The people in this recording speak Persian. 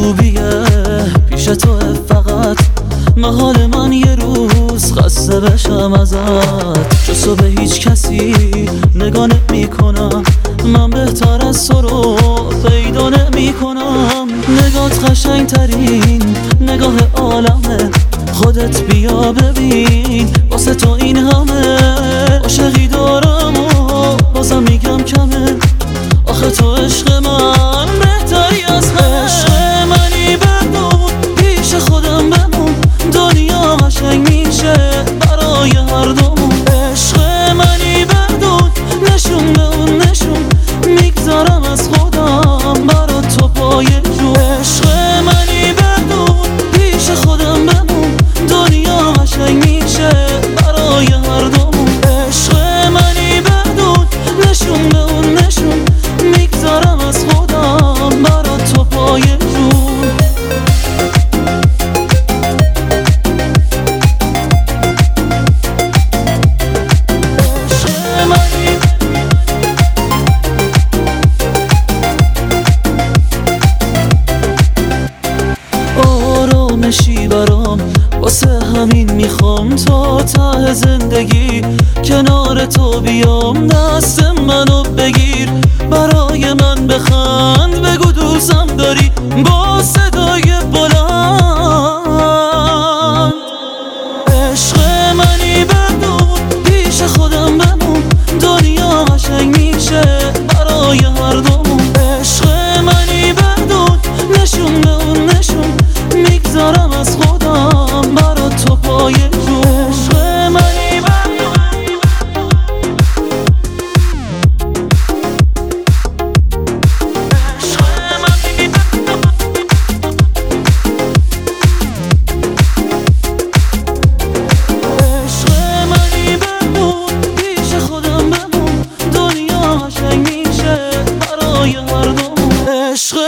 خوبیه پیش تو فقط محال من یه روز خسته بشم ازت. جز تو به هیچ کسی نگاه نمی کنم، من بهتر از تو رو پیدا نمی کنم. نگات قشنگ ترین نگاه عالمه، خودت بیا ببین واسه تو این همه عاشقی دارم و بازم میگم کمه. آخه تو عشق من بهتری از عشق منی، بدون پیش خودم بمون دنیا قشنگ میشه برای هر دومون. عشق منی بدون نشون به اون نشون میگذارم از خودم برا تو پای جون. عشق منی بدون پیش خودم بمون دنیا قشنگ میشه برای هر دومون. عشق منی بدون نشون به اون نشون میگذارم از خودم برا تو پای جون. آرامشی برام واسه همین میخوام تا ته زندگی کنار تو بیام، دست منو بگیر برای من بخند، بگو دوستم داری با صدای بلند. عشق منی بدون پیش خودم بمون دنیا قشنگ میشه برای هر دومون. عشق منی بدون نشون به اون نشون میگذارم از خودم برا تو پای جون. عشق منی بدون پیش خودم بمون دنیا قشنگ میشه برای هر دومون. عشق